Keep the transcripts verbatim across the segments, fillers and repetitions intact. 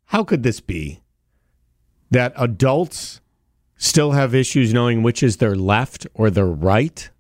how could this be that adults still have issues knowing which is their left or their right?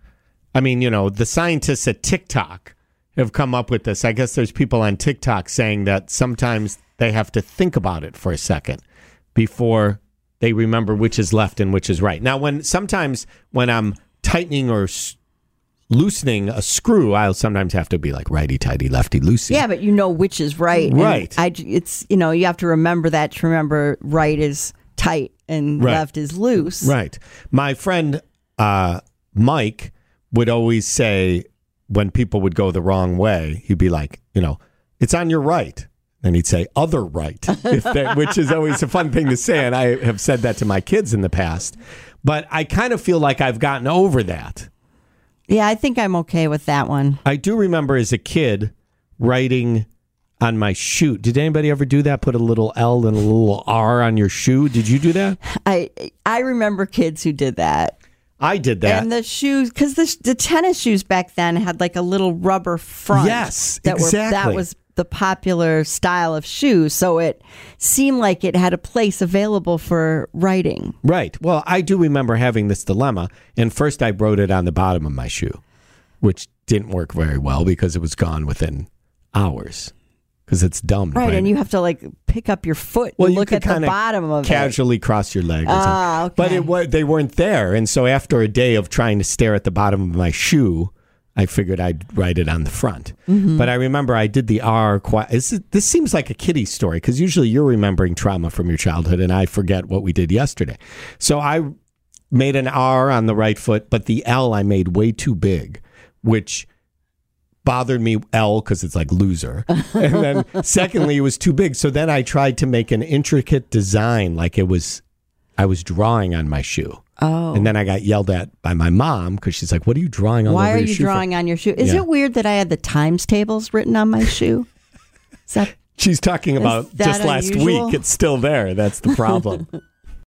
I mean, you know, the scientists at TikTok have come up with this. I guess there's people on TikTok saying that sometimes they have to think about it for a second before they remember which is left and which is right. Now, when sometimes when I'm tightening or s- loosening a screw, I'll sometimes have to be like righty tighty, lefty loosey. Yeah, but you know which is right. Right. And I, it's, you know, you have to remember that to remember right is tight and Right. left is loose. Right. My friend uh, Mike would always say when people would go the wrong way, he'd be like, you know, it's on your right. And he'd say, other right, if they, which is always a fun thing to say. And I have said that to my kids in the past. But I kind of feel like I've gotten over that. Yeah, I think I'm okay with that one. I do remember as a kid writing on my shoe. Did anybody ever do that? Put a little L and a little R on your shoe? Did you do that? I I remember kids who did that. I did that. And the shoes, because the, the tennis shoes back then had like a little rubber front. Yes, that exactly. Were, that was the popular style of shoes. So it seemed like it had a place available for writing. Right. Well, I do remember having this dilemma. And first I wrote it on the bottom of my shoe, which didn't work very well because it was gone within hours. Because it's dumb. Right, and you have to like pick up your foot well, and you look could at the bottom of casually it. cross your leg. Or Ah, something. okay. But it was, they weren't there. And so after a day of trying to stare at the bottom of my shoe, I figured I'd write it on the front. Mm-hmm. But I remember I did the R. Quite, this, this seems like a kiddie story because usually you're remembering trauma from your childhood and I forget what we did yesterday. So I made an R on the right foot, but the L I made way too big, which bothered me, L, because it's like loser. And then secondly, it was too big. So then I tried to make an intricate design like it was, I was drawing on my shoe. Oh. And then I got yelled at by my mom because she's like, what are you drawing on Why over are your you shoe drawing for? on your shoe? Is Yeah. it weird that I had the times tables written on my shoe? Is that She's talking about that just last unusual? week. It's still there. That's the problem.